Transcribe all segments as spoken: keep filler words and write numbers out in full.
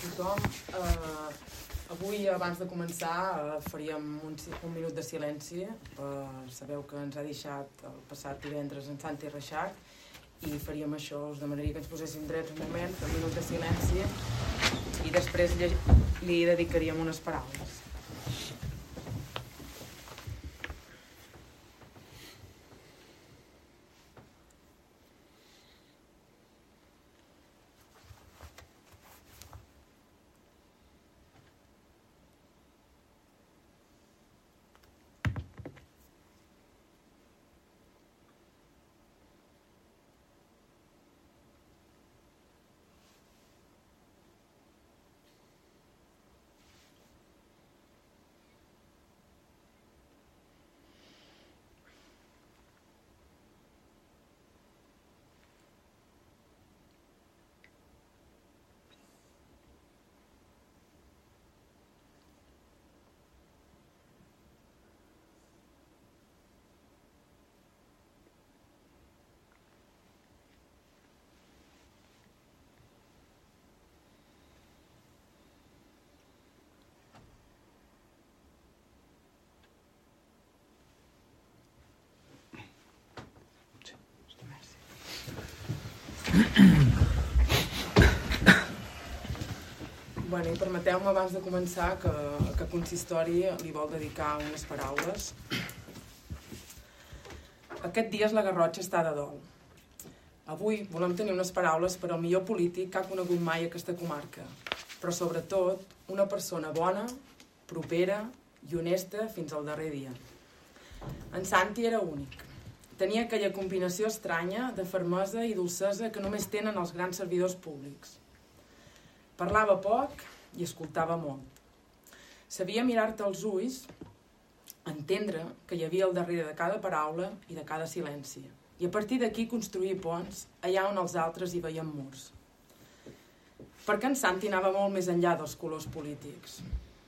tothom. Avui, abans de començar, faríem un minut de silenci. Sabeu que ens ha deixat el passat divendres en Santi Reixac i faríem això, us demanaria que ens poséssim drets un moment, un minut de silenci i després li dedicaríem unes paraules. Bueno, i permeteu-me abans de començar que, que el consistori li vol dedicar unes paraules. Aquest dia la Garrotxa està de dol. Avui volem tenir unes paraules per al millor polític que ha conegut mai aquesta comarca, però sobretot una persona bona, propera i honesta fins al darrer dia. En Santi era únic. Tenia aquella combinació estranya de fermesa i dolcesa que només tenen els grans servidors públics. Parlava poc i escoltava molt. Sabia mirar-te als ulls, entendre que hi havia al darrere de cada paraula i de cada silenci, i a partir d'aquí construir ponts allà on els altres hi veien murs. Perquè en Santi anava molt més enllà dels colors polítics.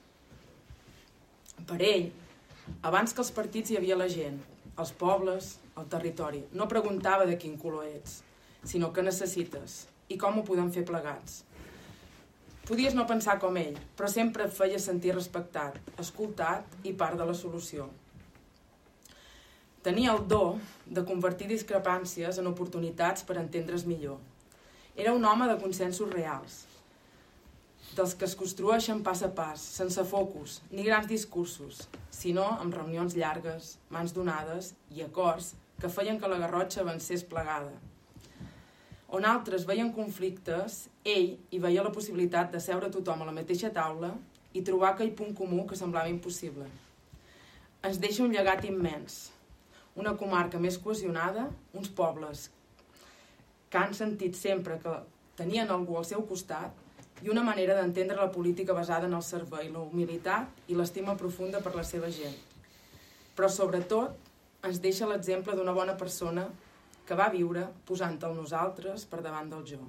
Per ell, abans que els partits hi havia la gent, els pobles, el territori. No preguntava de quin color ets, sinó què necessites i com ho podem fer plegats. Podies no pensar com ell, però sempre et feia sentir respectat, escoltat i part de la solució. Tenia el do de convertir discrepàncies en oportunitats per entendre's millor. Era un home de consensos reals, dels que es construeixen pas a pas, sense focus ni grans discursos, sinó amb reunions llargues, mans donades i acords que feien que la Garrotxa avancés plegada. On altres veien conflictes, ell hi veia la possibilitat de seure tothom a la mateixa taula i trobar aquell punt comú que semblava impossible. Ens deixa un llegat immens, una comarca més cohesionada, uns pobles que han sentit sempre que tenien algú al seu costat i una manera d'entendre la política basada en el servei, la humilitat i l'estima profunda per la seva gent. Però sobretot ens deixa l'exemple d'una bona persona que va viure posant el nosaltres per davant del jo.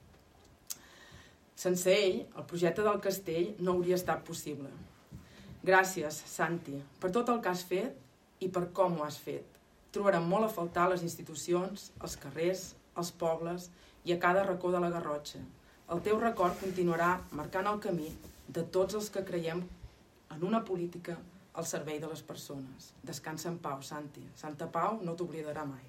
Sense ell, el projecte del castell no hauria estat possible. Gràcies, Santi, per tot el que has fet i per com ho has fet. Trobarem molt a faltar les institucions, els carrers, els pobles i a cada racó de la Garrotxa. El teu record continuarà marcant el camí de tots els que creiem en una política al servei de les persones. Descansa en pau, Santi. Santa Pau no t'oblidarà mai.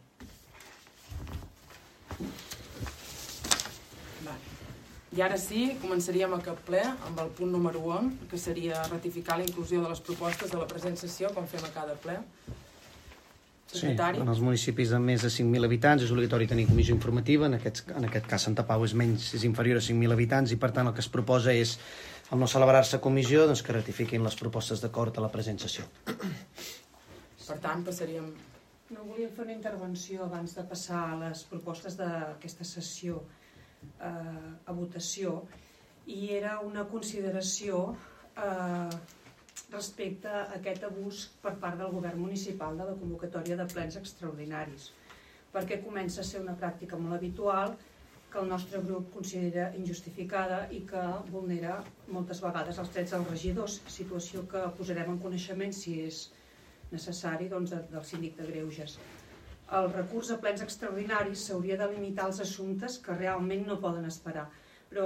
Vale. I ara sí, començaríem aquest ple amb el punt número un, que seria ratificar la inclusió de les propostes de la present sessió, com fem a cada ple. Secretari. Sí, en els municipis de més de cinc mil habitants és obligatori tenir comissió informativa, en aquest, en aquest cas Santa Pau és menys, és inferior a cinc mil habitants i per tant el que es proposa és, al no celebrar-se comissió, doncs que ratifiquin les propostes d'acord a la present sessió. Per tant, passaríem... No, volia fer una intervenció abans de passar a les propostes d'aquesta sessió eh, a votació, i era una consideració eh, respecte a aquest abús per part del govern municipal de la convocatòria de plens extraordinaris, perquè comença a ser una pràctica molt habitual que el nostre grup considera injustificada i que vulnera moltes vegades els drets dels regidors, situació que posarem en coneixement si és necessari doncs, del síndic de Greuges. El recurs a plens extraordinaris s'hauria de limitar als assumptes que realment no poden esperar, però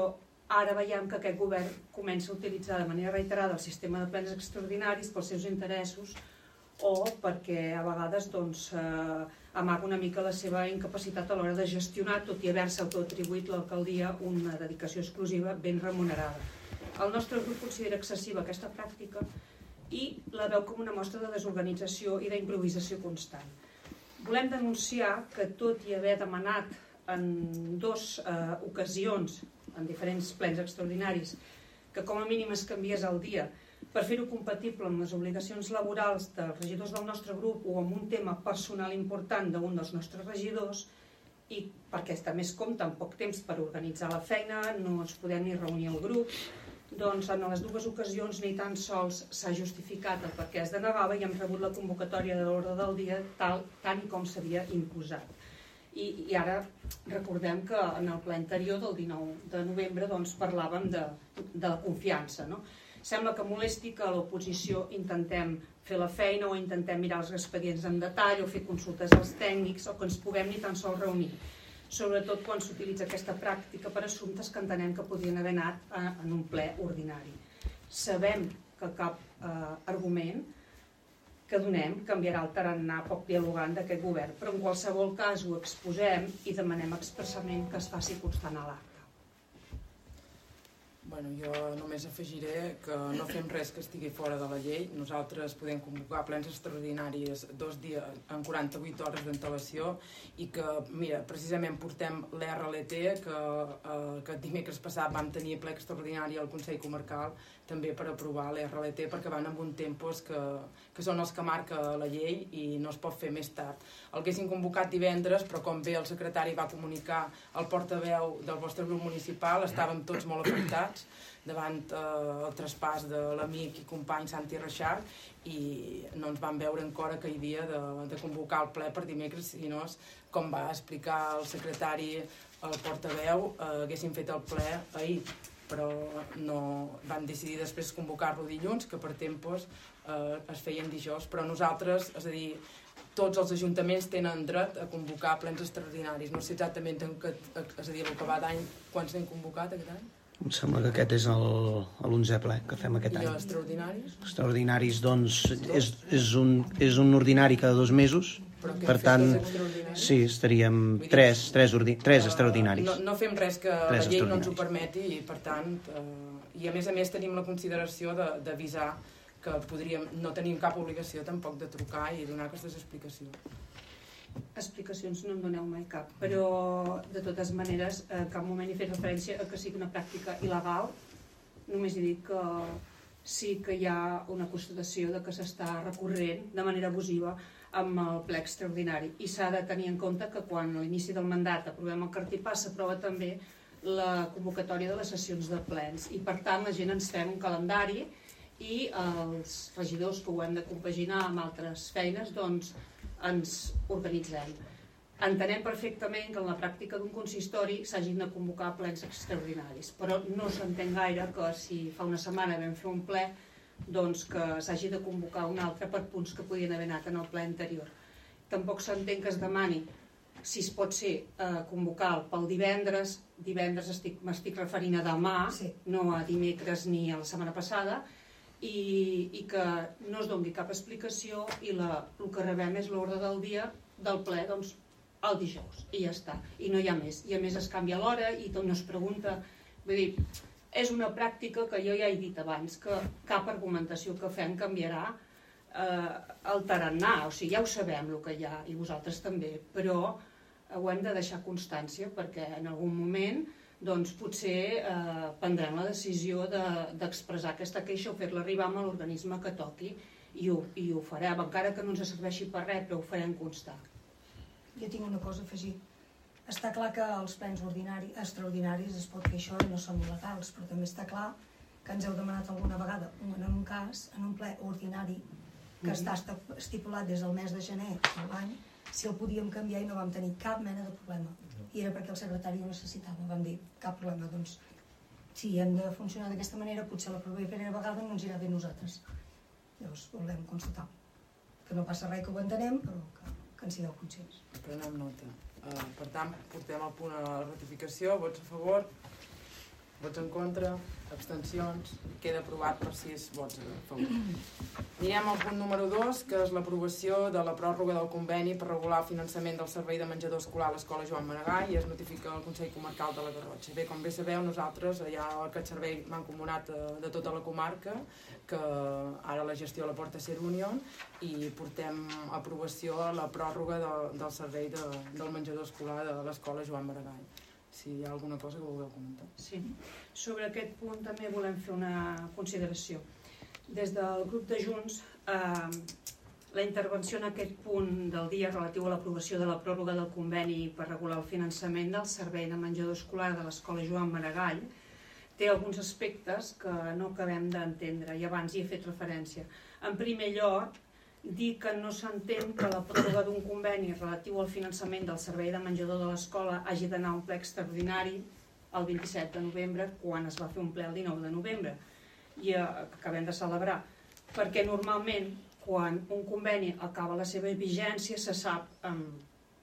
Ara veiem que aquest govern comença a utilitzar de manera reiterada el sistema de plens extraordinaris pels seus interessos o perquè a vegades doncs, eh, amaga una mica la seva incapacitat a l'hora de gestionar, tot i haver-se autoatribuït l'alcaldia una dedicació exclusiva ben remunerada. El nostre grup considera excessiva aquesta pràctica i la veu com una mostra de desorganització i d'improvisació constant. Volem denunciar que tot i haver demanat en dues eh, ocasions, en diferents plens extraordinaris, que com a mínim es canviés el dia per fer-ho compatible amb les obligacions laborals dels regidors del nostre grup o amb un tema personal important d'un dels nostres regidors, i perquè també es compta amb poc temps per organitzar la feina, no ens podem ni reunir el grup, doncs en les dues ocasions ni tan sols s'ha justificat el perquè es denegava i hem rebut la convocatòria de l'ordre del dia tal, tant com s'havia imposat. I, I ara recordem que en el ple anterior del dinou de novembre doncs, parlàvem de, de la confiança. No? Sembla que molesti que a l'oposició intentem fer la feina o intentem mirar els expedients en detall o fer consultes als tècnics o que ens puguem ni tan sols reunir. Sobretot quan s'utilitza aquesta pràctica per assumptes que entenem que podrien haver anat en un ple ordinari. Sabem que cap eh, argument que donem canviarà el tarannà poc dialogant d'aquest govern, però en qualsevol cas ho exposem i demanem expressament que es faci constant a l'acte. Bueno, jo només afegiré que no fem res que estigui fora de la llei. Nosaltres podem convocar plens extraordinaris dos dies en quaranta-vuit hores d'antelació i que, mira, precisament portem l'R L T que, eh, que dimecres passat vam tenir ple extraordinari al Consell Comarcal també per aprovar l'R L T perquè van amb un tempos que, que són els que marca la llei i no es pot fer més tard. El haguessin convocat divendres, però com bé el secretari va comunicar al portaveu del vostre grup municipal, estàvem tots molt afectats davant eh, el traspàs de l'amic i company Santi Reixart i no ens van veure encara que hi havia de, de convocar el ple per dimecres, sinó com va explicar el secretari, el portaveu, eh, haguessin fet el ple ahir, però no van decidir després convocar-lo dilluns, que per tempos eh, es feien dijous, però nosaltres, és a dir, tots els ajuntaments tenen dret a convocar plens extraordinaris. No sé exactament, que, és a dir, el que va d'any, quants n'hem convocat aquest any? Em sembla que aquest és l'onzè ple que fem aquest any. I els extraordinaris? Extraordinaris, doncs, és, és, un, és un ordinari cada dos mesos. Per tant, sí, estaríem tres, tres, ordi, tres extraordinaris. No, no fem res que la llei no ens ho permeti i, per tant, eh, i a més a més tenim la consideració d'avisar que podríem, no tenim cap obligació tampoc de trucar i donar aquestes explicacions. Explicacions no en doneu mai cap, però de totes maneres a cap moment he fet referència a que sigui una pràctica il·legal, només he dit que sí que hi ha una constatació de que s'està recorrent de manera abusiva amb el ple extraordinari i s'ha de tenir en compte que quan a l'inici del mandat aprovem el cartipà s'aprova també la convocatòria de les sessions de plens i per tant la gent ens fem un calendari i els regidors que ho hem de compaginar amb altres feines doncs ens organitzem. Entenem perfectament que en la pràctica d'un consistori s'hagin de convocar plens extraordinaris, però no s'entén gaire que si fa una setmana vam fer un ple doncs que s'hagi de convocar un altre per punts que podien haver anat en el ple anterior. Tampoc s'entén que es demani si es pot ser eh, convocar pel divendres, divendres m'estic referint a demà, sí. No a dimecres ni a la setmana passada, i, i que no es doni cap explicació i la, el que rebem és l'ordre del dia del ple doncs, el dijous, i ja està, i no hi ha més. I a més es canvia l'hora i tot no es pregunta, vull dir, és una pràctica que jo ja he dit abans, que cap argumentació que fem canviarà eh, el tarannà, o sigui, ja ho sabem el que hi ha, i vosaltres també, però ho hem de deixar constància perquè en algun moment doncs potser eh, prendrem la decisió d'expressar de, aquesta queixa o fer-la arribar amb l'organisme que toqui i ho, i ho farem, encara que no ens serveixi per res, però ho farem constar. Jo tinc una cosa a afegir. Està clar que els plens ordinari, extraordinaris es pot fer això i no són il·legals, però també està clar que ens heu demanat alguna vegada, en un cas, en un ple ordinari que està estipulat des del mes de gener de l'any, si el podíem canviar i no vam tenir cap mena de problema. I era perquè el secretari ho necessitava, vam dir, cap problema, doncs si hem de funcionar d'aquesta manera, potser la propera vegada no ens irà bé nosaltres. Llavors volem constatar que no passa res, que ho entenem, però que, que en sigueu conscients. Prenem nota. Uh, per tant, portem el punt a la ratificació, vots a favor? Vots en contra, abstencions, queda aprovat per sis vots a favor. Anirem al punt número dos, que és l'aprovació de la pròrroga del conveni per regular el finançament del servei de menjador escolar a l'Escola Joan Maragall i es notifica al Consell Comarcal de la Garrotxa. Bé, com bé sabeu, nosaltres ja aquest servei mancomunat de tota la comarca, que ara la gestió la porta Ser Union, i portem a aprovació la pròrroga de, del servei de, del menjador escolar de l'Escola Joan Maragall. Si hi ha alguna cosa que vulgueu comentar. Sí, sobre aquest punt també volem fer una consideració. Des del grup de Junts, eh, la intervenció en aquest punt del dia relatiu a l'aprovació de la pròrroga del conveni per regular el finançament del servei de menjador escolar de l'Escola Joan Maragall té alguns aspectes que no acabem d'entendre i abans hi he fet referència. En primer lloc, dir que no s'entén que la pròrroga d'un conveni relatiu al finançament del servei de menjador de l'escola hagi d'anar a un ple extraordinari el vint-i-set de novembre, quan es va fer un ple el dinou de novembre, i eh, acabem de celebrar, perquè normalment quan un conveni acaba la seva vigència se sap amb,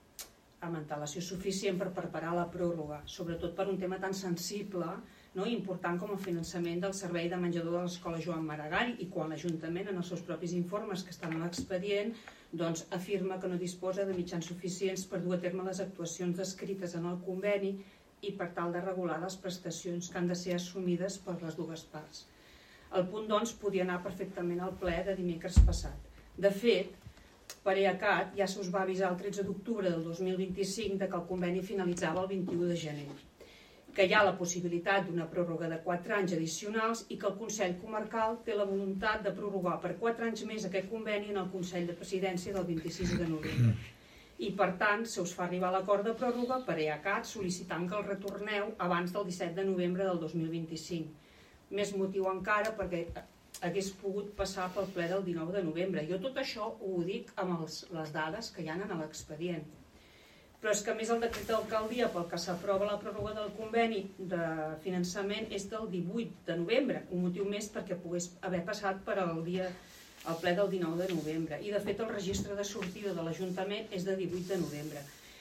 amb antelació suficient per preparar la pròrroga, sobretot per un tema tan sensible, no, important com el finançament del servei de menjador de l'Escola Joan Maragall, i quan l'Ajuntament en els seus propis informes que estan a l'expedient doncs, afirma que no disposa de mitjans suficients per dur a terme les actuacions descrites en el conveni i per tal de regular les prestacions que han de ser assumides per les dues parts. El punt, doncs, podia anar perfectament al ple de dimecres passat. De fet, per EACAT ja se us va avisar el tretze d'octubre del dos mil vint-i-cinc de que el conveni finalitzava el vint-i-u de gener, que hi ha la possibilitat d'una pròrroga de quatre anys addicionals i que el Consell Comarcal té la voluntat de prorrogar per quatre anys més aquest conveni en el Consell de Presidència del vint-i-sis de novembre. I, per tant, se us fa arribar l'acord de pròrroga per EACAT sol·licitant que el retorneu abans del disset de novembre del dos mil vint-i-cinc. Més motiu encara perquè hagués pogut passar pel ple del dinou de novembre. Jo tot això ho dic amb els, les dades que hi ha en l'expedient. Però és que a més el decret d'alcaldia pel que s'aprova la pròrroga del conveni de finançament és del divuit de novembre, un motiu més perquè pogués haver passat per al dia al ple del dinou de novembre. I de fet el registre de sortida de l'Ajuntament és de divuit de novembre.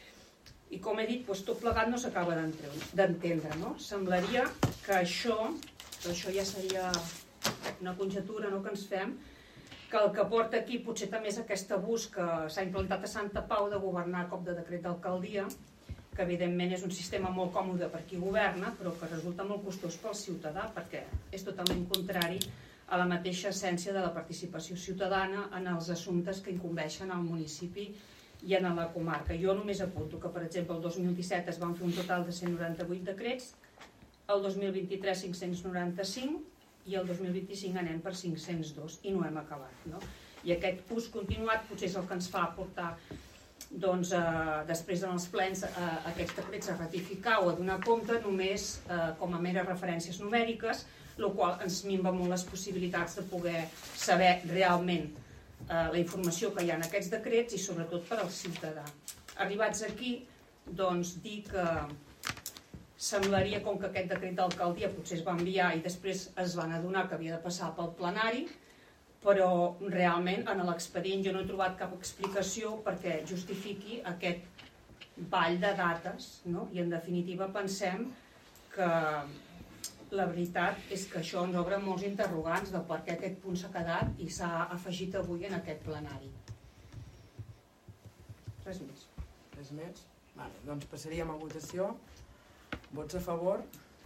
I com he dit, doncs, tot plegat no s'acaba d'entendre, no? Semblaria que això, que això ja seria una conjectura, no?, que ens fem, que el que porta aquí potser també és aquest abús que s'ha implantat a Santa Pau de governar a cop de decret d'alcaldia, que evidentment és un sistema molt còmode per qui governa, però que resulta molt costós pel ciutadà, perquè és totalment contrari a la mateixa essència de la participació ciutadana en els assumptes que incumbeixen al municipi i en la comarca. Jo només apunto que, per exemple, el dos mil disset es van fer un total de cent noranta-vuit decrets, el dos mil vint-i-tres cinc-cents noranta-cinc, i el dos mil vint-i-cinc anem per cinc-cents dos i no hem acabat, no? I aquest ús continuat potser és el que ens fa portar doncs, eh, després en els plens eh, aquests decrets a ratificar o a donar compte només eh, com a meres referències numèriques, el qual ens minva molt les possibilitats de poder saber realment eh, la informació que hi ha en aquests decrets i sobretot per al ciutadà. Arribats aquí, doncs dir que semblaria com que aquest decret d'alcaldia potser es va enviar i després es van adonar que havia de passar pel plenari, però realment en l'expedient jo no he trobat cap explicació perquè justifiqui aquest ball de dates, no? I en definitiva pensem que la veritat és que això ens obre molts interrogants de per què aquest punt s'ha quedat i s'ha afegit avui en aquest plenari. Res més. Res més? Vale, doncs passaríem a votació. Vots a favor?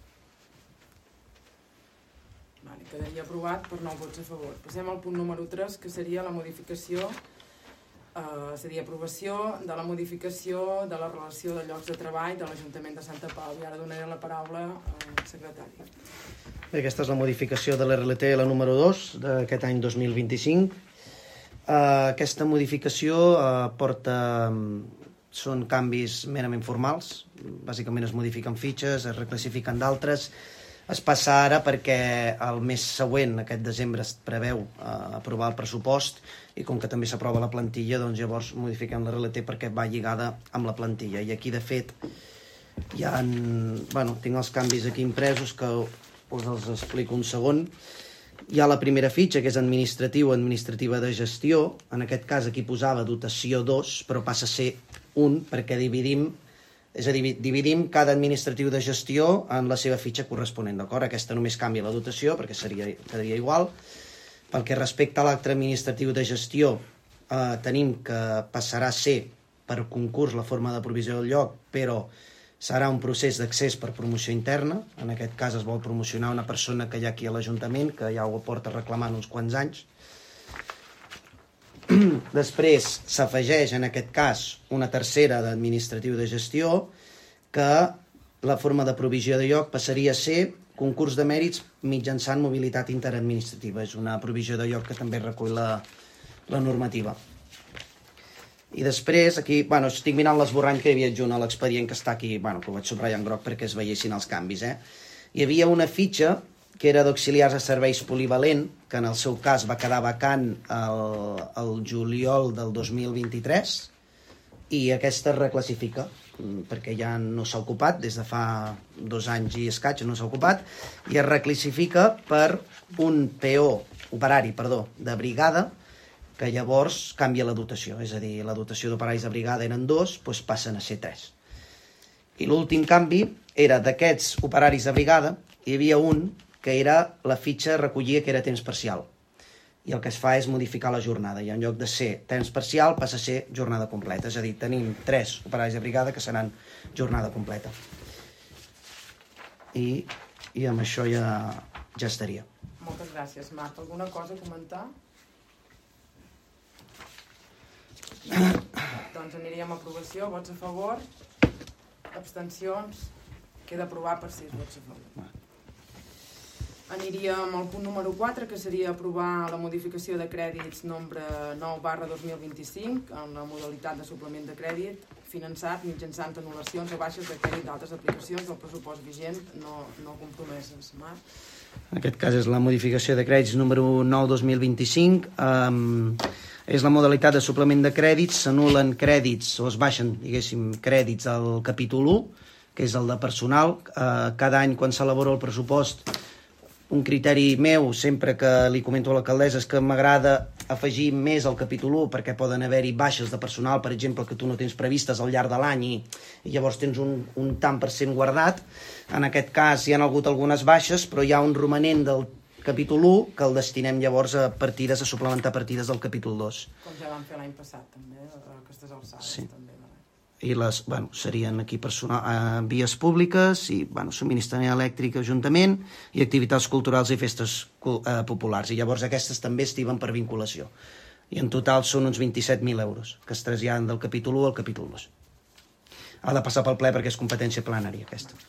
Vale, quedaria aprovat per nou vots a favor. Passem al punt número tres, que seria la modificació, eh, seria aprovació de la modificació de la relació de llocs de treball de l'Ajuntament de Santa Pau. I ara donaré la paraula al secretari. Bé, aquesta és la modificació de l'R L T, la número dos, d'aquest any dos mil vint-i-cinc. Eh, aquesta modificació eh, porta... són canvis merament formals, bàsicament es modifiquen fitxes, es reclassifiquen d'altres, es passa ara perquè el mes següent, aquest desembre, es preveu eh, aprovar el pressupost i com que també s'aprova la plantilla, doncs llavors modifiquem l'R L T perquè va lligada amb la plantilla. I aquí, de fet, hi ha, bueno, tinc els canvis aquí impresos que us els explico un segon. Hi ha la primera fitxa, que és administratiu, administrativa de gestió. En aquest cas aquí posava dotació dos, però passa a ser un, perquè dividim És a dir, dividim cada administratiu de gestió en la seva fitxa corresponent, d'acord? Aquesta només canvia la dotació, perquè seria, quedaria igual. Pel que respecta a l'acte administratiu de gestió, eh, tenim que passarà a ser per concurs la forma de provisió del lloc, però serà un procés d'accés per promoció interna. En aquest cas es vol promocionar una persona que hi ha aquí a l'Ajuntament, que ja ho porta reclamant uns quants anys. Després s'afegeix en aquest cas una tercera d'administratiu de gestió, que la forma de provisió de lloc passaria a ser concurs de mèrits mitjançant mobilitat interadministrativa. És una provisió de lloc que també recull la, la normativa. I després, aquí, bueno, estic mirant l'esborrany que hi havia adjunt a l'expedient que està aquí, bueno, que ho vaig subratllar en groc perquè es veiessin els canvis, eh? Hi havia una fitxa que era d'auxiliars de serveis polivalent, que en el seu cas va quedar vacant el, el juliol del dos mil vint-i-tres, i aquesta es reclassifica, perquè ja no s'ha ocupat, des de fa dos anys i escaig no s'ha ocupat, i es reclassifica per un P O, operari, perdó, de brigada, que llavors canvia la dotació, és a dir, la dotació d'operaris de brigada eren dos, doncs passen a ser tres. I l'últim canvi era d'aquests operaris de brigada, hi havia un que era la fitxa recollia que era temps parcial. I el que es fa és modificar la jornada, i en lloc de ser temps parcial passa a ser jornada completa, és a dir, tenim tres operaris de brigada que seran jornada completa. I, i amb això ja, ja estaria. Moltes gràcies, Marc. Alguna cosa a comentar? Doncs aniríem a aprovació, vots a favor, abstencions, queda aprovat per sis vots a favor. Aniríem al punt número quatre, que seria aprovar la modificació de crèdits nombre nou barra dos mil vint-i-cinc en la modalitat de suplement de crèdit finançat mitjançant anul·lacions o baixes de crèdit d'altres aplicacions del pressupost vigent no, no compromeses. Marc? En aquest cas és la modificació de crèdits número nou dos mil vint-i-cinc. Um, és la modalitat de suplement de crèdits. S'anulen crèdits o es baixen, diguéssim, crèdits al capítol u, que és el de personal. Uh, cada any, quan s'elabora el pressupost, un criteri meu, sempre que li comento a l'alcaldessa, és que m'agrada afegir més al capítol u perquè poden haver-hi baixes de personal, per exemple, que tu no tens previstes al llarg de l'any i, i llavors tens un, un tant per cent guardat. En aquest cas hi ha hagut algunes baixes, però hi ha un romanent del capítol u que el destinem llavors a partides, a suplementar partides del capítol dos. Com ja vam fer l'any passat, també, a aquestes alçades. Sí. També. I les, bueno, serien aquí personal, eh, vies públiques i, bueno, subministrament elèctric, ajuntament i activitats culturals i festes eh, populars. I llavors aquestes també estiven per vinculació. I en total són uns vint-i-set mil euros que es traslladen del capítol u al capítol dos. Ha de passar pel ple perquè és competència plenària aquesta.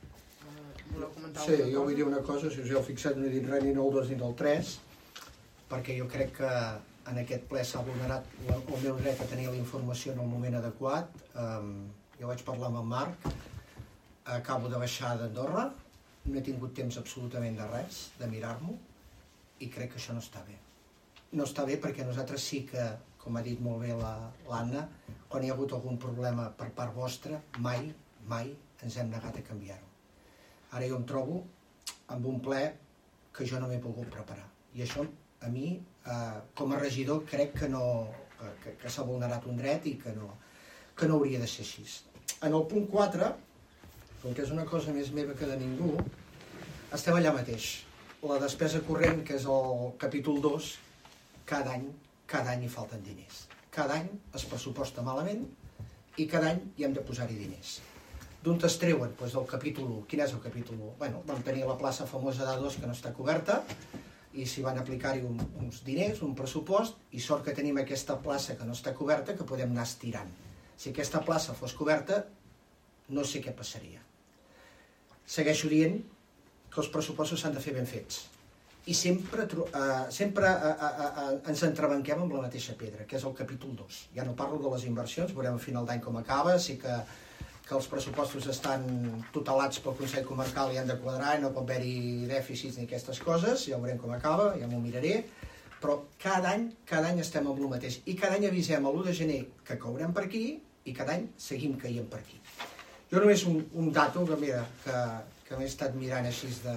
Sí, jo vull dir una cosa, si us heu fixat no he dit res ni del dos ni del tres, perquè jo crec que en aquest ple s'ha vulnerat el meu dret a tenir la informació en el moment adequat. Um, jo vaig parlar amb en Marc, acabo de baixar d'Andorra, no he tingut temps absolutament de res, de mirar-m'ho, i crec que això no està bé. No està bé perquè nosaltres sí que, com ha dit molt bé l'Anna, quan hi ha hagut algun problema per part vostra, mai, mai ens hem negat a canviar-ho. Ara jo em trobo amb un ple que jo no m'he pogut preparar. I això, a mi, eh, com a regidor, crec que, no, que, que s'ha vulnerat un dret i que no, que no hauria de ser així. En el punt quatre, com que és una cosa més meva que de ningú, estem allà mateix. La despesa corrent, que és el capítol dos, cada any, cada any hi falten diners. Cada any es pressuposta malament i cada any hi hem de posar-hi diners. D'on es treuen? Doncs del capítol u. Quin és el capítol u? Bueno, vam tenir la plaça famosa d'A dos que no està coberta i s'hi van aplicar-hi un, uns diners, un pressupost, i sort que tenim aquesta plaça que no està coberta que podem anar estirant. Si aquesta plaça fos coberta, no sé què passaria. Segueixo dient que els pressupostos s'han de fer ben fets. I sempre, uh, sempre uh, uh, uh, ens entrebanquem amb la mateixa pedra, que és el capítol dos. Ja no parlo de les inversions, veurem a final d'any com acaba, sí que que els pressupostos estan tutelats pel Consell Comarcal i han de quadrar i no pot haver-hi dèficits ni aquestes coses, ja veurem com acaba, ja m'ho miraré, però cada any, cada any estem amb el mateix i cada any avisem a l'u de gener que caurem per aquí i cada any seguim caient per aquí. Jo només un, un dato que, mira, que, que m'he estat mirant així de,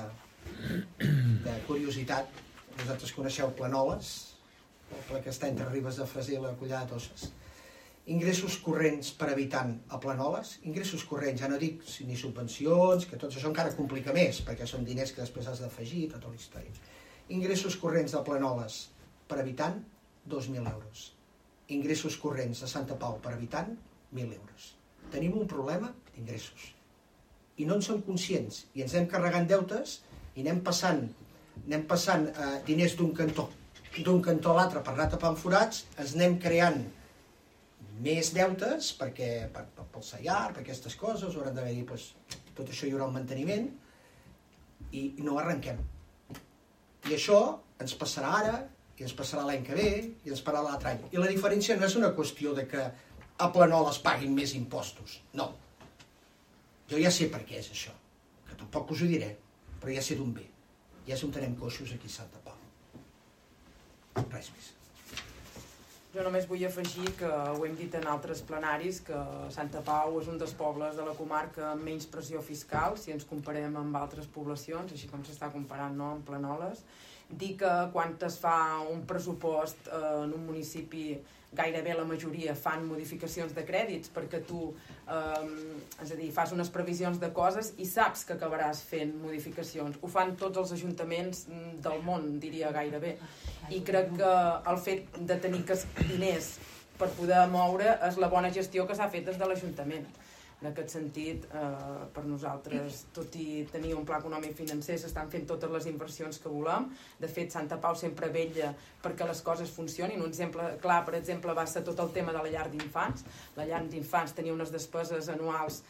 de curiositat. Vosaltres coneixeu Planoles, el ple que està entre Ribes de Freser i la Collada d'Osses. ingressos corrents per habitant a Planoles, ingressos corrents, ja no dic ni subvencions, que tot això encara complica més, perquè són diners que després has d'afegir, tota la història. Ingressos corrents de Planoles per habitant, dos mil euros. Ingressos corrents de Santa Pau per habitant, mil euros. Tenim un problema d'ingressos. I no en som conscients. I ens anem carregant deutes i anem passant, anem passant eh, diners d'un cantó, d'un cantó a l'altre per anar tapant forats, ens anem creant més deutes perquè, per, per, pel S A I A R, per aquestes coses, hauran d'haver-hi, doncs, tot això hi haurà un manteniment, i, i no arrenquem. I això ens passarà ara, i ens passarà l'any que ve, i ens passarà l'altre any. I la diferència no és una qüestió de que a Planoles paguin més impostos, no. Jo ja sé per què és això, que tampoc us ho diré, però ja sé d'on ve. Ja és on tenem coixos aquí a Santa Pau. Res més. Jo només vull afegir que ho hem dit en altres plenaris, que Santa Pau és un dels pobles de la comarca amb menys pressió fiscal si ens comparem amb altres poblacions, així com s'està comparant, no?, amb Planoles. Dir que quan es fa un pressupost eh, en un municipi gairebé la majoria fan modificacions de crèdits perquè tu eh, és a dir, fas unes previsions de coses i saps que acabaràs fent modificacions. Ho fan tots els ajuntaments del món, diria gairebé. I crec que el fet de tenir diners per poder moure és la bona gestió que s'ha fet des de l'Ajuntament. En aquest sentit, eh, per nosaltres, tot i tenir un pla econòmic financer, s'estan fent totes les inversions que volem. De fet, Santa Pau sempre vetlla perquè les coses funcionin. Un exemple clar, per exemple, va ser tot el tema de la llar d'infants. La llar d'infants tenia unes despeses anuals,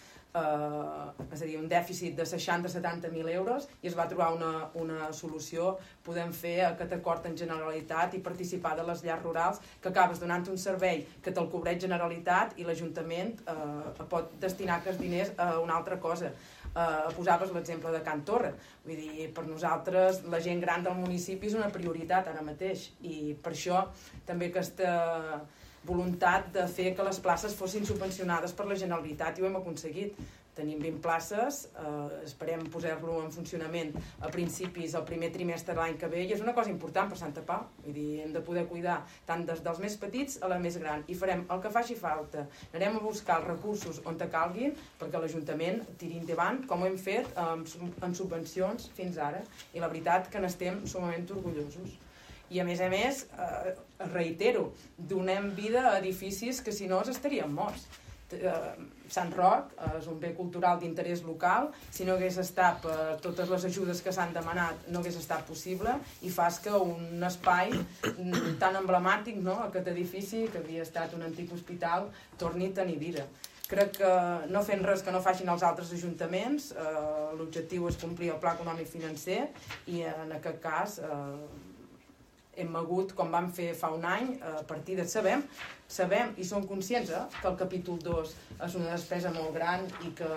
eh, és a dir, un dèficit de seixanta a setanta mil euros, i es va trobar una, una solució. Podem fer aquest acord en Generalitat i participar de les llars rurals, que acabes donant un servei que te'l cobreix Generalitat i l'Ajuntament eh, pot destinar aquests diners a una altra cosa. Eh, posaves l'exemple de Can Torra. Vull dir, per nosaltres la gent gran del municipi és una prioritat ara mateix, i per això també aquesta voluntat de fer que les places fossin subvencionades per la Generalitat, i ho hem aconseguit. Tenim vint places, eh, esperem posar-lo en funcionament a principis, al primer trimestre de l'any que ve, i és una cosa important per Santa Pau. Vull dir, hem de poder cuidar tant des dels més petits a la més gran, i farem el que faci falta. Anarem a buscar els recursos on te calguin perquè l'Ajuntament tiri endavant, com ho hem fet en, en subvencions fins ara, i la veritat que n'estem sumament orgullosos. I a més a més, eh, reitero, donem vida a edificis que si no els estaríem morts. Sant Roc és un bé cultural d'interès local, si no hagués estat per totes les ajudes que s'han demanat no hagués estat possible, i fas que un espai tan emblemàtic, no?, aquest edifici que havia estat un antic hospital, torni a tenir vida. Crec que no fent res que no facin els altres ajuntaments, eh, l'objectiu és complir el pla econòmic financer, i en aquest cas eh, hem hagut, com vam fer fa un any, a partir de... Sabem, sabem i som conscients eh, que el capítol dos és una despesa molt gran i que,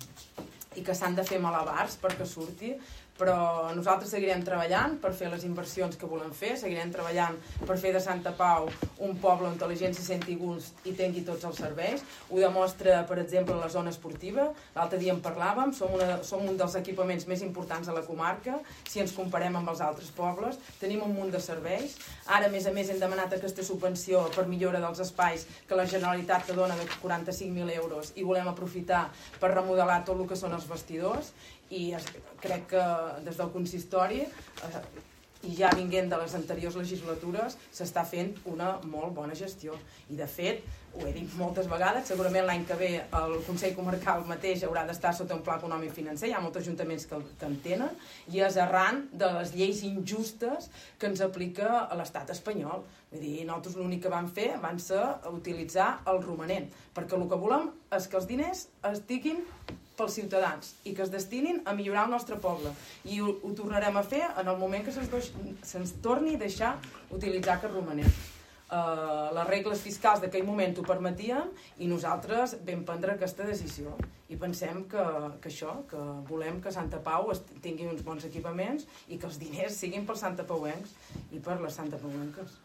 i que s'han de fer malabars perquè surti, però nosaltres seguirem treballant per fer les inversions que volem fer, seguirem treballant per fer de Santa Pau un poble on la gent se senti gust i tingui tots els serveis. Ho demostra, per exemple, la zona esportiva. L'altre dia en parlàvem, som, una, som un dels equipaments més importants de la comarca, si ens comparem amb els altres pobles. Tenim un munt de serveis. Ara, a més a més, hem demanat aquesta subvenció per millora dels espais que la Generalitat te dona de quaranta-cinc mil euros, i volem aprofitar per remodelar tot el que són els vestidors, i crec que des del consistori, eh, i ja vinguent de les anteriors legislatures, s'està fent una molt bona gestió. I de fet, ho he dit moltes vegades, segurament l'any que ve el Consell Comarcal mateix haurà d'estar sota un pla econòmic financer, hi ha molts ajuntaments que, que en tenen, i és arran de les lleis injustes que ens aplica a l'estat espanyol. Vull dir, nosaltres l'únic que vam fer van ser utilitzar el romanent, perquè el que volem és que els diners estiguin pels ciutadans i que es destinin a millorar el nostre poble, i ho, ho tornarem a fer en el moment que se'ns se torni a deixar utilitzar aquest romanent. Uh, les regles fiscals d'aquell moment ho permetien, i nosaltres vam prendre aquesta decisió, i pensem que, que això, que volem que Santa Pau tingui uns bons equipaments i que els diners siguin pels santapauencs i per les santapauenques.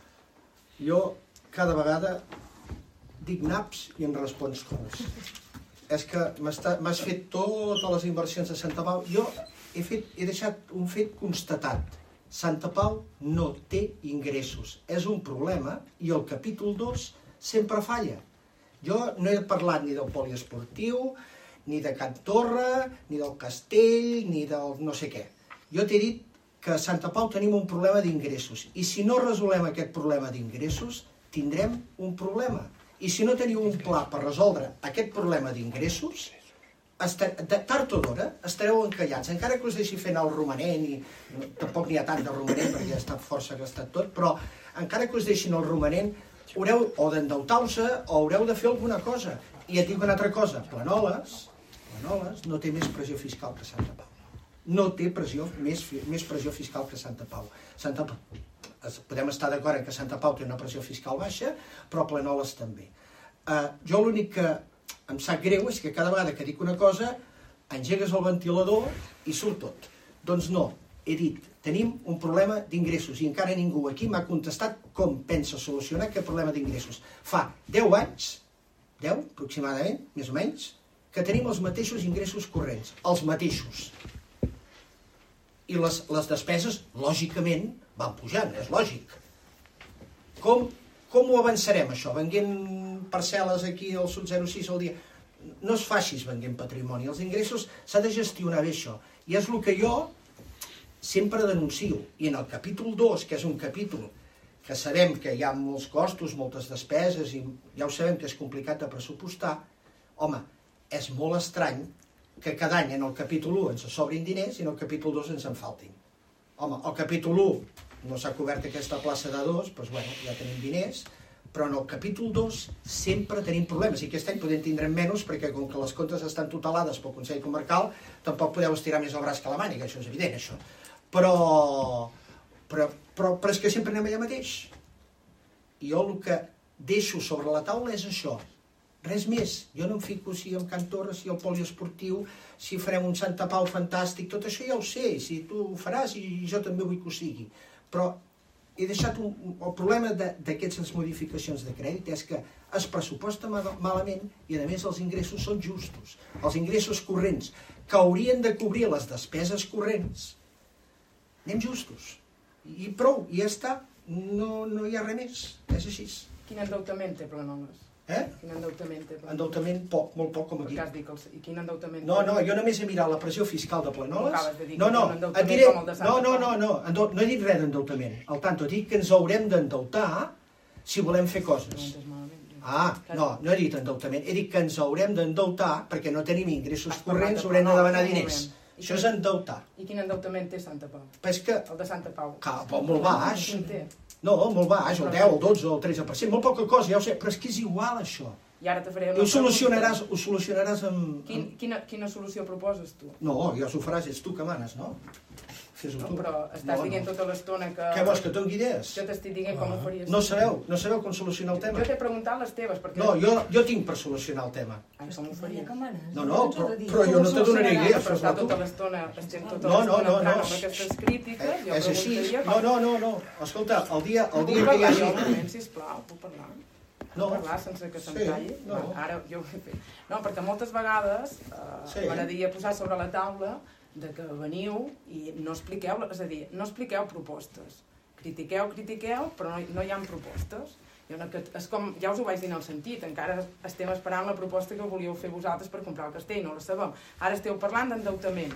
Jo cada vegada dic naps i em respons cols. És que m'has fet totes les inversions de Santa Pau. Jo he, fet, he deixat un fet constatat. Santa Pau no té ingressos. És un problema, i el capítol dos sempre falla. Jo no he parlat ni del poliesportiu, ni de Can Torra, ni del Castell, ni del no sé què. Jo t'he dit que a Santa Pau tenim un problema d'ingressos, i si no resolem aquest problema d'ingressos, tindrem un problema. I si no teniu un pla per resoldre aquest problema d'ingressos, tard o d'hora estareu encallats, encara que us deixi fer anar el romanent, i tampoc n'hi ha tant de romanent perquè ja ha estat força gastat tot, però encara que us deixin el romanent, haureu o d'endeutar-vos o haureu de fer alguna cosa. I et dic una altra cosa, Planoles, Planoles no té més pressió fiscal que Santa Pau. No té pressió, més, més pressió fiscal que Santa Pau. Santa Pau. Podem estar d'acord que Santa Pau té una pressió fiscal baixa, però Planoles també. Uh, jo l'únic que em sap greu és que cada vegada que dic una cosa engegues el ventilador i surt tot. Doncs no, he dit, tenim un problema d'ingressos i encara ningú aquí m'ha contestat com pensa solucionar aquest problema d'ingressos. Fa deu anys, deu aproximadament, més o menys, que tenim els mateixos ingressos corrents, els mateixos. I les, les despeses, lògicament, van pujant, és lògic. Com, com ho avançarem, això? Venguent parcel·les aquí al sud zero coma sis al dia? No es fa així venguent patrimoni. Els ingressos s'ha de gestionar bé, això. I és el que jo sempre denuncio. I en el capítol dos, que és un capítol que sabem que hi ha molts costos, moltes despeses, i ja ho sabem que és complicat de pressupostar, home, és molt estrany que cada any en el capítol u ens sobrin diners i en el capítol dos ens en faltin. Home, el capítol u no s'ha cobert aquesta plaça de dos, doncs bueno, ja tenim diners, però en el capítol dos sempre tenim problemes, i aquest any podem tindre menys, perquè com que les comptes estan tutelades pel Consell Comarcal, tampoc podeu estirar més el braç que la màniga, això és evident, això. Però, però, però, però és que sempre anem allà mateix. I jo el que deixo sobre la taula és això, res més. Jo no em fico si amb Can Torra, si el poliesportiu, si farem un Santa Pau fantàstic, tot això ja ho sé, si tu ho faràs i jo també vull que ho sigui. Però he deixat un, el problema d'aquestes modificacions de crèdit és que es pressuposta malament i a més els ingressos són justos. Els ingressos corrents que haurien de cobrir les despeses corrents, anem justos. I prou, i ja està. No, no hi ha res més, és així. Quin endeutament té Planoles? Eh? Quin endeutament té Planoles? Endeutament poc, molt poc com aquí. I quin endeutament té? No, no, jo només he mirat la pressió fiscal de Planoles. No acabes de dir no, no, que té un endeutament diré... com el de Santa no, no, Pau. no, no, no, no he dit res d'endeutament. Al tanto, dic que ens haurem d'endeutar si volem fer coses. Ah, no, no he dit endeutament, he dit que ens haurem d'endeutar perquè no tenim ingressos corrents, haurem de demanar diners. Això és endeutar. I quin endeutament té Santa Pau? Però és que... El de Santa Pau. Clar, molt baix. Quin té? No, molt baix, el deu, el dotze, el tretze per cent, molt poca cosa, ja ho sé, però és que és igual, això. I ara te faré una I ho solucionaràs, ho solucionaràs amb... Quin, quina, quina solució proposes tu? No, jo s'ho faràs, ets tu que manes, no? Fes-ho No, tu. però estàs No, dient no. tota l'estona que... Què vols, que et doni idees? Jo t'estic dient com ho faries. No sabeu, no sabeu com solucionar el tema? Jo t'he preguntat les teves, perquè... No, jo, jo tinc per solucionar el tema. Ai, com ho faries? No, no, però, però jo no te donaré idees, Però fes-la està tu. tota l'estona, estem tota No, no, l'estona no, entrant no. amb aquestes crítiques, Eh, jo és així. preguntaria... No, no, no, no. Escolta, el dia, el Puc dia que hi parlar jo hagi... un moment, sisplau? Puc parlar? No. Puc parlar sense que se'm Sí, talli? no. Va, ara jo ho he fet. No, perquè moltes vegades eh, Sí. m'agradaria posar sobre la taula de que veniu i no expliqueu, és a dir, no expliqueu propostes. Critiqueu, critiqueu, però no, no hi ha propostes. Jo no, que, és com, ja us ho vaig dir en el sentit, encara estem esperant la proposta que volíeu fer vosaltres per comprar el castell, no la sabem. Ara esteu parlant d'endeutament.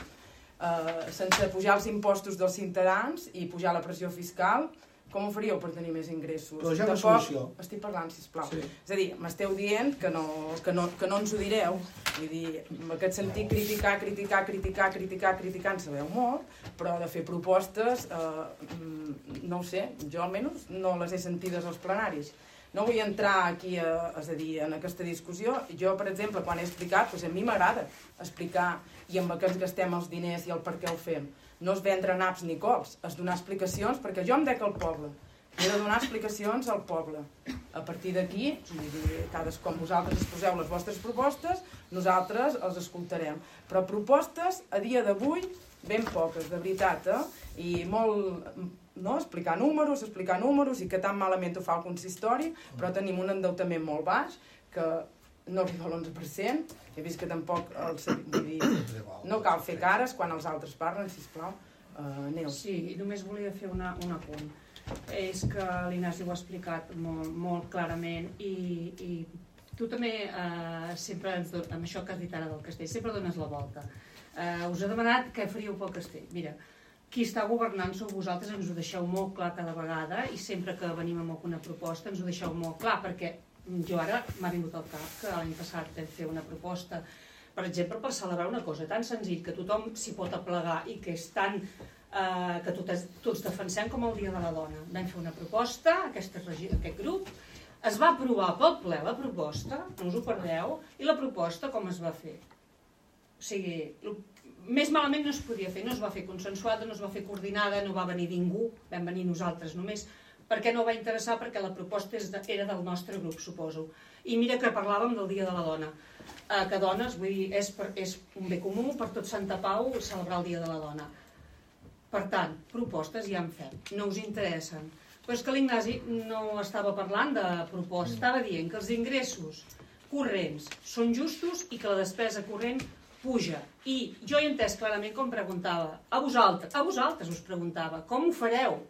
Uh, sense pujar els impostos dels ciutadans i pujar la pressió fiscal, com ho faríeu per tenir més ingressos? Però ja una Tampoc... solució. Estic parlant, sisplau. Sí. És a dir, m'esteu dient que no, que, no, que no ens ho direu. Vull dir, en aquest sentit, criticar, criticar, criticar, criticar, criticar, en sabeu molt, però de fer propostes, eh, no ho sé, jo almenys no les he sentides als plenaris. No vull entrar aquí, a, és a dir, en aquesta discussió. Jo, per exemple, quan he explicat, doncs a mi m'agrada explicar i amb què ens gastem els diners i el per què ho fem. No és vendre naps ni cols, és donar explicacions, perquè jo em dec al poble. He de donar explicacions al poble. A partir d'aquí, cadascú vosaltres exposeu les vostres propostes, nosaltres els escoltarem. Però propostes, a dia d'avui, ben poques, de veritat, eh? I molt... no? Explicar números, explicar números, i que tan malament ho fa el consistori, però tenim un endeutament molt baix, que no arriba a l'onze per cent, he vist que tampoc el, vull dir, no cal fer cares quan els altres parlen, sisplau, uh, Neus. Sí, i només volia fer una, un apunt. és que l'Ignasi ho ha explicat molt, molt clarament i, i tu també eh, sempre ens dones, amb això que has dit ara del castell, sempre dones la volta. Eh, us he demanat què faríeu pel castell. Mira, qui està governant sou vosaltres, ens ho deixeu molt clar cada vegada i sempre que venim amb alguna proposta ens ho deixeu molt clar, perquè jo ara m'ha vingut al cap que l'any passat vam fer una proposta, per exemple, per celebrar una cosa tan senzill que tothom s'hi pot aplegar i que és tan... Eh, que tots, tots defensem com el Dia de la Dona. Vam fer una proposta, aquesta, aquest grup, es va aprovar pel ple la proposta, no us ho perdeu, i la proposta com es va fer? O sigui, més malament no es podia fer, no es va fer consensuada, no es va fer coordinada, no va venir ningú, vam venir nosaltres només, perquè no va interessar, perquè la proposta era del nostre grup, suposo. I mira que parlàvem del Dia de la Dona, eh, que dones, vull dir, és, per, és un bé comú per tot Santa Pau celebrar el Dia de la Dona. Per tant, propostes ja en fem, no us interessen. Però és que l'Ignasi no estava parlant de propostes, estava dient que els ingressos corrents són justos i que la despesa corrent puja. I jo he entès clarament com preguntava, a vosaltres, a vosaltres us preguntava, com ho fareu?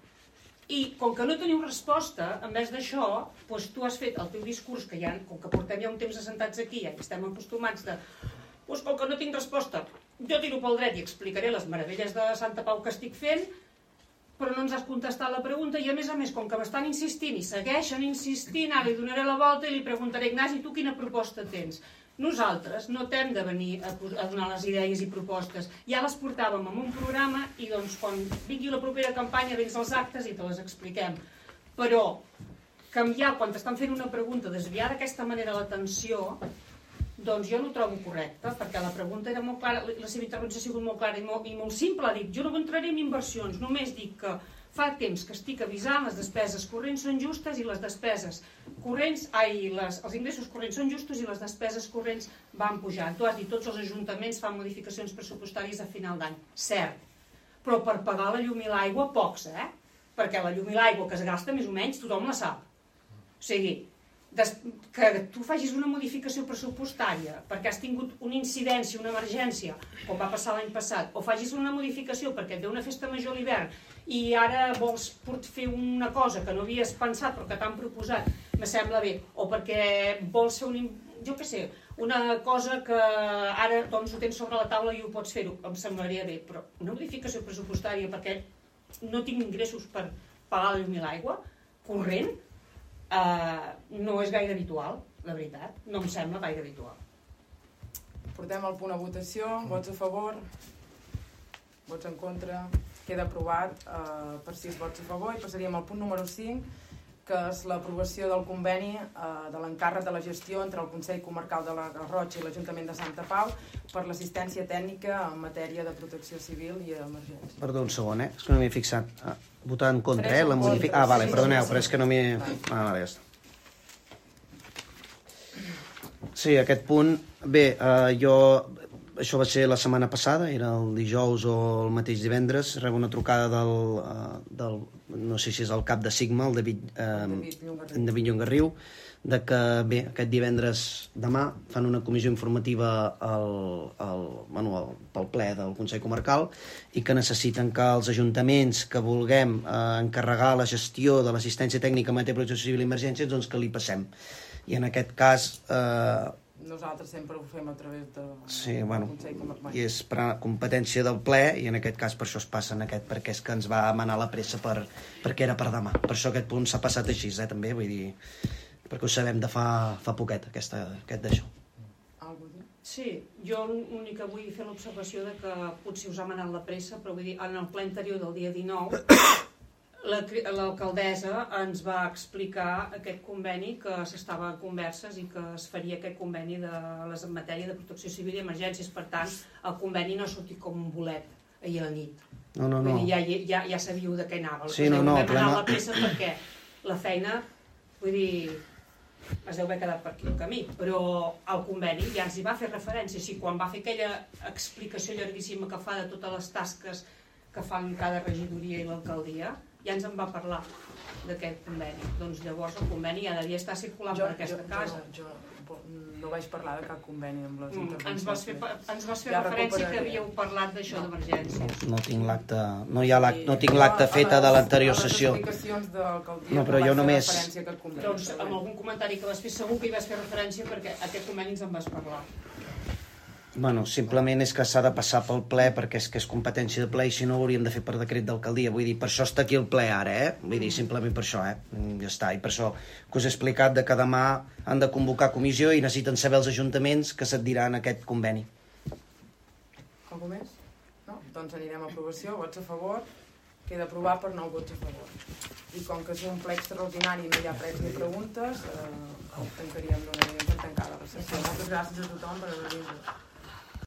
I com que no teniu resposta, en vez d'això, doncs tu has fet el teu discurs, que ja, com que portem ja un temps assentats aquí, ja estem acostumats de... Doncs com que no tinc resposta, jo tiro pel dret i explicaré les meravelles de Santa Pau que estic fent, però no ens has contestat la pregunta i a més a més, com que m'estan insistint i segueixen insistint, ara li donaré la volta i li preguntaré, Ignasi, tu quina proposta tens? Nosaltres no t'hem de venir a, a donar les idees i propostes, ja les portàvem en un programa i doncs quan vingui la propera campanya vens als actes i te les expliquem. Però canviar, quan t'estan fent una pregunta, desviar d'aquesta manera l'atenció, doncs jo no ho trobo correcte, perquè la pregunta era molt clara, la seva intervenció ha sigut molt clara i molt, i molt simple. Ha dit, jo no entraré en inversions, només dic que fa temps que estic avisant, les despeses corrents són justes i les despeses corrents, ai, les, els ingressos corrents són justos i les despeses corrents van pujant. Tu has dit, tots els ajuntaments fan modificacions pressupostàries a final d'any. Cert, però per pagar la llum i l'aigua, pocs, eh? Perquè la llum i l'aigua que es gasta més o menys tothom la sap. O sigui, Des, que tu facis una modificació pressupostària perquè has tingut una incidència, una emergència, com va passar l'any passat, o facis una modificació perquè et ve una festa major a l'hivern i ara vols fer una cosa que no havies pensat però que t'han proposat, me sembla bé, o perquè vols fer un, jo què sé, una cosa que ara doncs, ho tens sobre la taula i ho pots fer-ho, em semblaria bé, però una modificació pressupostària perquè no tinc ingressos per pagar la llum i l'aigua, corrent, Uh, no és gaire habitual, la veritat, no em sembla gaire habitual. Portem el punt a votació, vots a favor, vots en contra, queda aprovat uh, per sis vots a favor i passaríem al punt número cinc, que és l'aprovació del conveni uh, de l'encàrrec de la gestió entre el Consell Comarcal de la Garrotxa i l'Ajuntament de Santa Pau per l'assistència tècnica en matèria de protecció civil i emergència. Perdó, un segon, eh? És que no m'he fixat. Ah, votar en contra, eh? La modific... Ah, vale, perdoneu, però és que no m'hi... Ah, vale, ja està. Sí, aquest punt... Bé, eh, jo... Això va ser la setmana passada, era el dijous o el mateix divendres, rebo una trucada del, uh, del no sé si és el cap de Sigma, el David, uh, David Llongarriu, de que bé, aquest divendres demà fan una comissió informativa al, al, bueno, al, pel ple del Consell Comarcal i que necessiten que els ajuntaments que vulguem uh, encarregar la gestió de l'assistència tècnica en matèria de protecció civil i emergències, doncs que li passem. I en aquest cas... Uh, Nosaltres sempre ho fem a través de, sí, del bueno, Consell Comarcal. I és per competència del ple i en aquest cas per això es passa en aquest, perquè és que ens va manar la pressa per, perquè era per demà. Per això aquest punt s'ha passat així, eh, també, vull dir, perquè ho sabem de fa, fa poquet, aquesta, aquest d'això. Sí, jo l'únic que vull fer l'observació de que potser us ha manat la pressa, però vull dir, en el ple anterior del dia dinou l'alcaldessa ens va explicar aquest conveni, que s'estava en converses i que es faria aquest conveni de les en matèria de protecció civil i emergències. Per tant, el conveni no ha sortit com un bolet ahir a la nit. No, no, no. Vull dir, ja, ja, ja sabíeu de què anava. Sí, no, no, vam anar plena... a la pressa perquè la feina, vull dir, es deu haver quedat per aquí el camí, però el conveni ja ens hi va fer referència. O sigui, quan va fer aquella explicació llarguíssima que fa de totes les tasques que fan cada regidoria i l'alcaldia, ja ens en va parlar d'aquest conveni. Doncs llavors el conveni ja devia estar circulant per aquesta casa. Jo no vaig parlar de cap conveni amb les intervencions. Ens vas fer, ens vas fer referència que havíeu parlat d'això d'emergències. No tinc l'acte, no hi ha l'acte, no tinc l'acte feta de l'anterior sessió. No, però jo només... Doncs amb algun comentari que vas fer segur que hi vas fer referència perquè aquest conveni ens en vas parlar. Bueno, simplement és que s'ha de passar pel ple perquè és que és competència de ple i si no ho hauríem de fer per decret d'alcaldia. Vull dir, per això està aquí el ple ara, eh? Vull dir, simplement per això, eh? Ja està. I per això que us he explicat de que demà han de convocar comissió i necessiten saber els ajuntaments que s'addiran a aquest conveni. Algú més? No? Doncs anirem a aprovació. Vots a favor? Queda aprovar per nou vots a favor. I com que és un ple extraordinari i no hi ha pregs ni preguntes, eh, tancaríem, donaríem per tancada la sessió. Moltes gràcies a tothom per haver vingut.